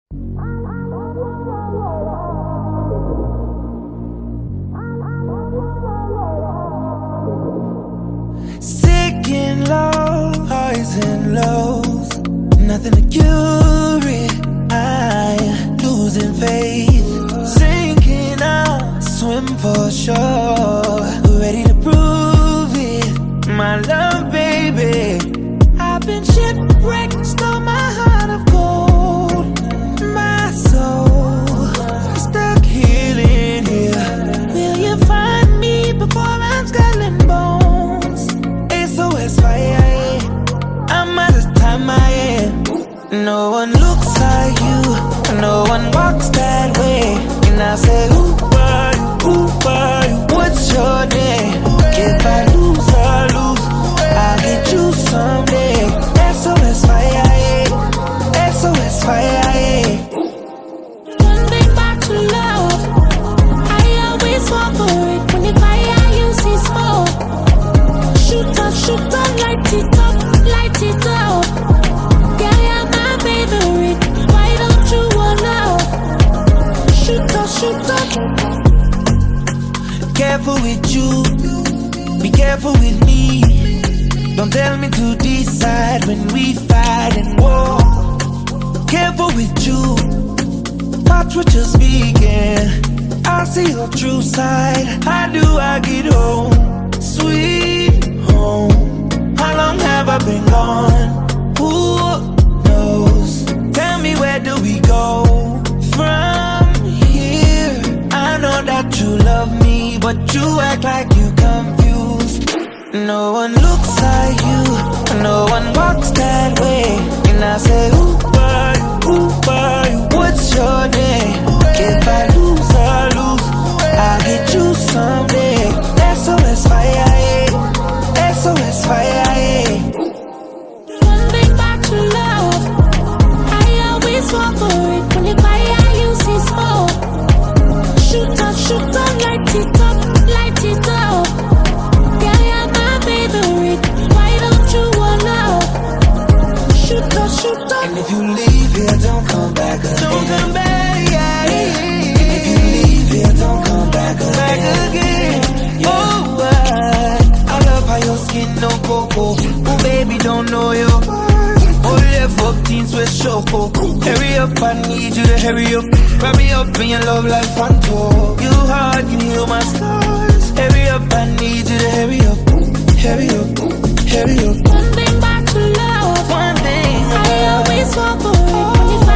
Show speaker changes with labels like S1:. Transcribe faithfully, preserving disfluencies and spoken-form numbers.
S1: Sick in love, highs and lows, nothing to cure it. I'm losing faith, sinking out, swim for sure. Ready to prove it, my love, baby. I've been shipwrecked, stole my heart of gold, my soul stuck healing here. Will you find me before I'm skull and bones? S O S fire, I'm out of time, I am. No one looks like you, no one walks that way. And I say, who are you, who are you, what's your name? If I lose, I lose, I'll get you someday. S O S fire, S O S fire.
S2: One thing back to love, I always fall for it. When the fire you see smoke, shoot up, shoot up, light it up, light it up. Yeah, you're my favorite, why don't you wanna shoot up, shoot up.
S1: Careful with you, be careful with me. Don't tell me to decide when we fight and war. Careful with you, watch what you're speaking. I see your true side. How do I get home? Sweet home. How long have I been gone? Who knows? Tell me, where do we go from here? I know that you love me, but you act like you confused. No one looks like you, no one walks that way. And I say, who are you, who are you, what's your name? If I lose, I lose, I'll get you someday. S O S fire, S O S fire.
S2: One thing back to love, I always fall for it. When the fire you see smoke, shoot up, shoot up, light it up, light it up. Yeah, you're my favorite, why don't you wanna shoot up, shoot up.
S1: And if you leave here, don't come back again. Don't come back, yeah. And if you leave here, don't come back again. Back again. Yeah. Oh, I, I love how your skin no cocoa. Oh, baby, don't know you. Oh, left up teens with choco. Hurry up, I need you to hurry up. Wrap me up in your love like Fanto. You heart can heal my scars. Hurry up, I need you to hurry up. Hurry up, hurry up.
S2: One thing back to love,
S1: One thing
S2: I always fall for it. When the